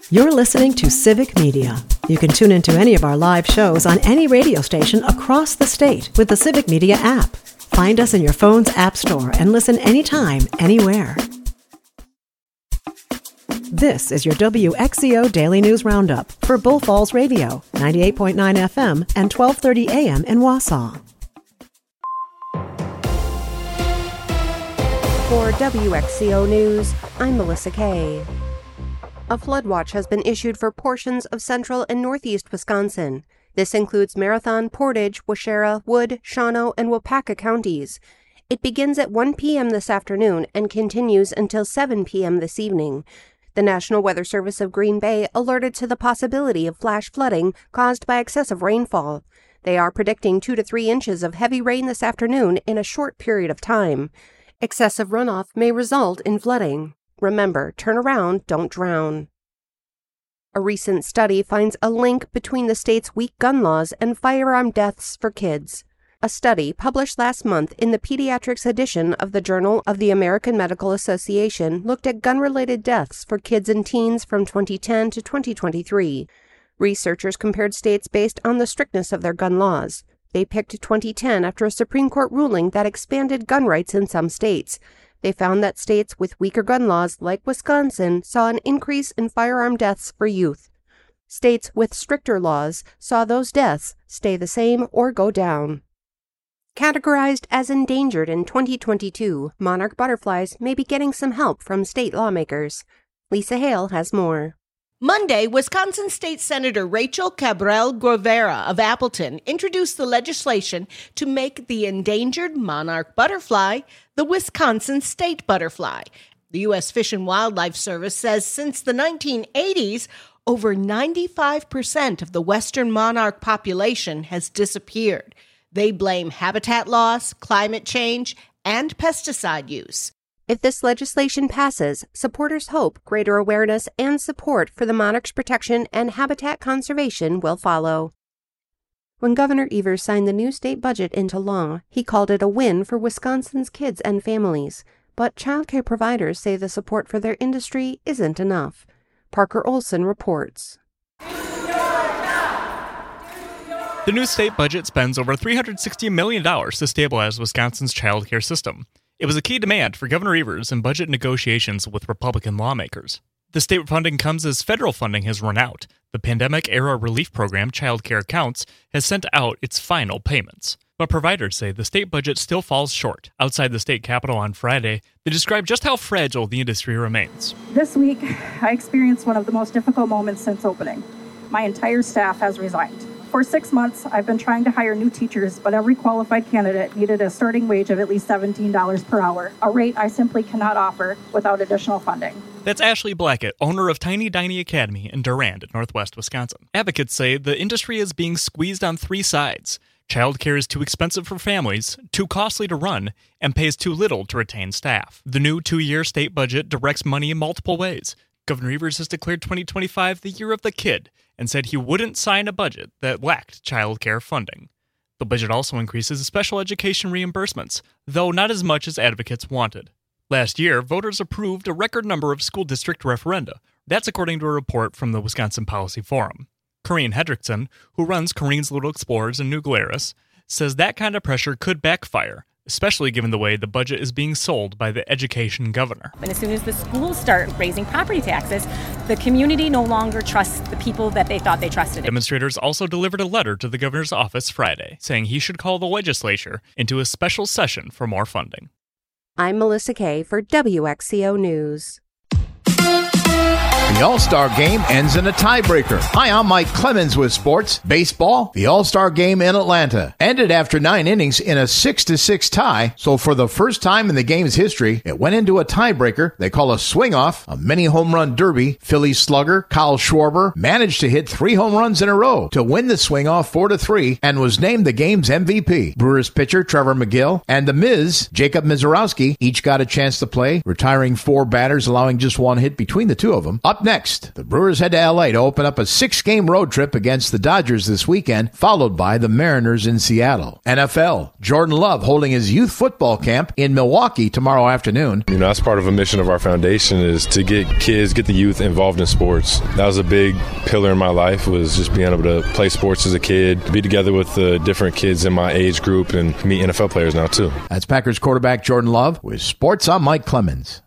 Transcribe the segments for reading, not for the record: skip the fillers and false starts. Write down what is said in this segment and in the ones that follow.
You're listening to Civic Media. You can tune into any of our live shows on any radio station across the state with the Civic Media app. Find us in your phone's app store and listen anytime, anywhere. This is your WXCO Daily News Roundup for Bull Falls Radio, 98.9 FM and 1230 AM in Wausau. For WXCO News, I'm Melissa Kay. A flood watch has been issued for portions of central and northeast Wisconsin. This includes Marathon, Portage, Waushara, Wood, Shawano, and Waupaca counties. It begins at 1 p.m. this afternoon and continues until 7 p.m. this evening. The National Weather Service of Green Bay alerted to the possibility of flash flooding caused by excessive rainfall. They are predicting 2 to 3 inches of heavy rain this afternoon in a short period of time. Excessive runoff may result in flooding. Remember, turn around, don't drown. A recent study finds a link between the state's weak gun laws and firearm deaths for kids. A study published last month in the Pediatrics edition of the Journal of the American Medical Association looked at gun-related deaths for kids and teens from 2010 to 2023. Researchers compared states based on the strictness of their gun laws. They picked 2010 after a Supreme Court ruling that expanded gun rights in some states. They found that states with weaker gun laws, like Wisconsin, saw an increase in firearm deaths for youth. States with stricter laws saw those deaths stay the same or go down. Categorized as endangered in 2022, monarch butterflies may be getting some help from state lawmakers. Lisa Hale has more. Monday, Wisconsin State Senator Rachel Cabral Guevara of Appleton introduced the legislation to make the endangered monarch butterfly the Wisconsin state butterfly. The U.S. Fish and Wildlife Service says since the 1980s, over 95% of the western monarch population has disappeared. They blame habitat loss, climate change, and pesticide use. If this legislation passes, supporters hope greater awareness and support for the monarch's protection and habitat conservation will follow. When Governor Evers signed the new state budget into law, he called it a win for Wisconsin's kids and families. But childcare providers say the support for their industry isn't enough. Parker Olson reports. The new state budget spends over $360 million to stabilize Wisconsin's childcare system. It was a key demand for Governor Evers in budget negotiations with Republican lawmakers. The state funding comes as federal funding has run out. The pandemic-era relief program, Child Care Counts, has sent out its final payments. But providers say the state budget still falls short. Outside the state capitol on Friday, they describe just how fragile the industry remains. This week, I experienced one of the most difficult moments since opening. My entire staff has resigned. For 6 months, I've been trying to hire new teachers, but every qualified candidate needed a starting wage of at least $17 per hour, a rate I simply cannot offer without additional funding. That's Ashley Blackett, owner of Tiny Diny Academy in Durand, northwest Wisconsin. Advocates say the industry is being squeezed on 3 sides. Childcare is too expensive for families, too costly to run, and pays too little to retain staff. The new 2-year state budget directs money in multiple ways. Governor Evers has declared 2025 the year of the kid, and said he wouldn't sign a budget that lacked child care funding. The budget also increases special education reimbursements, though not as much as advocates wanted. Last year, voters approved a record number of school district referenda. That's according to a report from the Wisconsin Policy Forum. Corrine Hendrickson, who runs Corrine's Little Explorers in New Glarus, says that kind of pressure could backfire, especially given the way the budget is being sold by the education governor. And as soon as the schools start raising property taxes, the community no longer trusts the people that they thought they trusted. Demonstrators also delivered a letter to the governor's office Friday, saying he should call the legislature into a special session for more funding. I'm Melissa Kay for WXCO News. The All-Star Game ends in a tiebreaker. Hi, I'm Mike Clemens with sports. Baseball, the All-Star Game in Atlanta ended after 9 innings in a 6-6 tie. So for the first time in the game's history, it went into a tiebreaker they call a swing-off, a mini home run derby. Phillies slugger Kyle Schwarber managed to hit 3 home runs in a row to win the swing-off 4-3 and was named the game's MVP. Brewers pitcher Trevor McGill and the Miz, Jacob Mizorowski, each got a chance to play, retiring 4 batters, allowing just 1 hit between the two of them. Up Up next, the Brewers head to L.A. to open up a 6-game road trip against the Dodgers this weekend, followed by the Mariners in Seattle. NFL, Jordan Love holding his youth football camp in Milwaukee tomorrow afternoon. That's part of a mission of our foundation is to get the youth involved in sports. That was a big pillar in my life, was just being able to play sports as a kid, be together with the different kids in my age group, and meet NFL players now too. That's Packers quarterback Jordan Love with Sports. I'm Mike Clemens.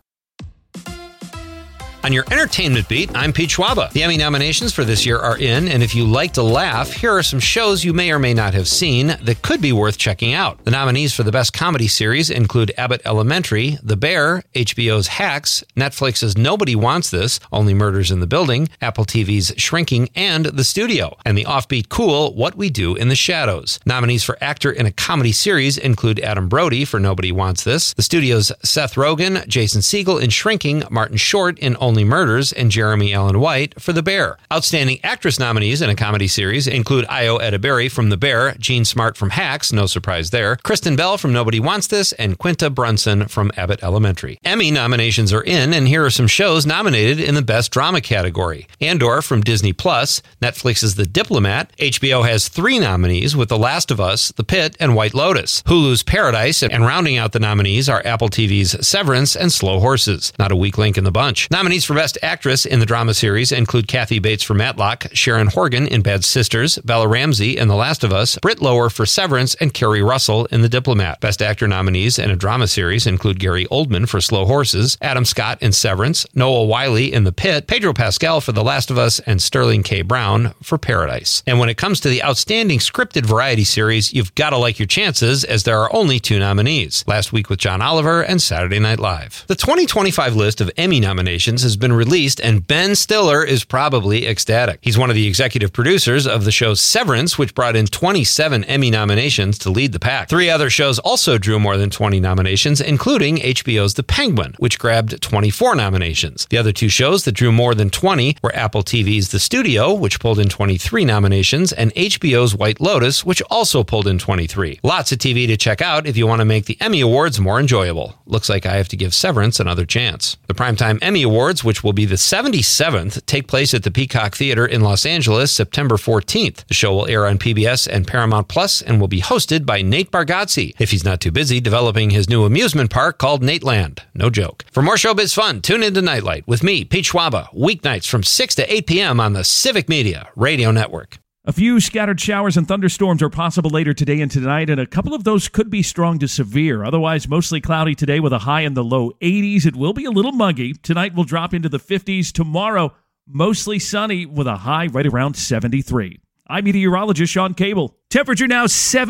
On your entertainment beat, I'm Pete Schwaba. The Emmy nominations for this year are in, and if you like to laugh, here are some shows you may or may not have seen that could be worth checking out. The nominees for the Best Comedy Series include Abbott Elementary, The Bear, HBO's Hacks, Netflix's Nobody Wants This, Only Murders in the Building, Apple TV's Shrinking, and The Studio, and the offbeat cool What We Do in the Shadows. Nominees for Actor in a Comedy Series include Adam Brody for Nobody Wants This, The Studio's Seth Rogen, Jason Segel in Shrinking, Martin Short in Only Murders, and Jeremy Allen White for The Bear. Outstanding actress nominees in a comedy series include Io Edeberry from The Bear, Jean Smart from Hacks, no surprise there, Kristen Bell from Nobody Wants This, and Quinta Brunson from Abbott Elementary. Emmy nominations are in, and here are some shows nominated in the Best Drama category. Andor from Disney+, Netflix's The Diplomat, HBO has 3 nominees with The Last of Us, The Pit, and White Lotus, Hulu's Paradise, and rounding out the nominees are Apple TV's Severance and Slow Horses. Not a weak link in the bunch. Nominees for Best Actress in the drama series include Kathy Bates for Matlock, Sharon Horgan in Bad Sisters, Bella Ramsey in The Last of Us, Britt Lower for Severance, and Kerry Russell in The Diplomat. Best Actor nominees in a drama series include Gary Oldman for Slow Horses, Adam Scott in Severance, Noah Wiley in The Pit, Pedro Pascal for The Last of Us, and Sterling K. Brown for Paradise. And when it comes to the Outstanding Scripted Variety Series, you've got to like your chances, as there are only 2 nominees, Last Week with John Oliver and Saturday Night Live. The 2025 list of Emmy nominations has been released, and Ben Stiller is probably ecstatic. He's one of the executive producers of the show Severance, which brought in 27 Emmy nominations to lead the pack. 3 other shows also drew more than 20 nominations, including HBO's The Penguin, which grabbed 24 nominations. The other 2 shows that drew more than 20 were Apple TV's The Studio, which pulled in 23 nominations, and HBO's White Lotus, which also pulled in 23. Lots of TV to check out if you want to make the Emmy Awards more enjoyable. Looks like I have to give Severance another chance. The Primetime Emmy Awards, which will be the 77th, take place at the Peacock Theater in Los Angeles September 14th. The show will air on PBS and Paramount Plus and will be hosted by Nate Bargatze, if he's not too busy developing his new amusement park called Nateland. No joke. For more showbiz fun, tune into Nightlight with me, Pete Schwaba, weeknights from 6 to 8 p.m. on the Civic Media Radio Network. A few scattered showers and thunderstorms are possible later today and tonight, and a couple of those could be strong to severe. Otherwise, mostly cloudy today with a high in the low 80s. It will be a little muggy. Tonight will drop into the 50s. Tomorrow, mostly sunny with a high right around 73. I'm meteorologist Sean Cable. Temperature now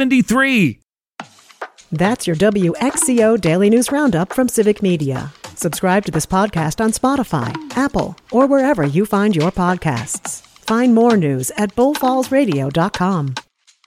73. That's your WXCO Daily News Roundup from Civic Media. Subscribe to this podcast on Spotify, Apple, or wherever you find your podcasts. Find more news at bullfallsradio.com.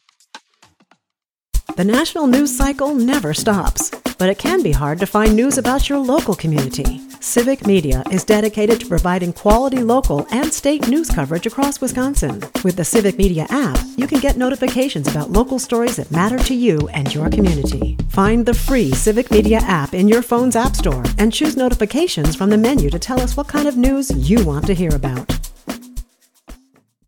The national news cycle never stops, but it can be hard to find news about your local community. Civic Media is dedicated to providing quality local and state news coverage across Wisconsin. With the Civic Media app, you can get notifications about local stories that matter to you and your community. Find the free Civic Media app in your phone's app store and choose notifications from the menu to tell us what kind of news you want to hear about.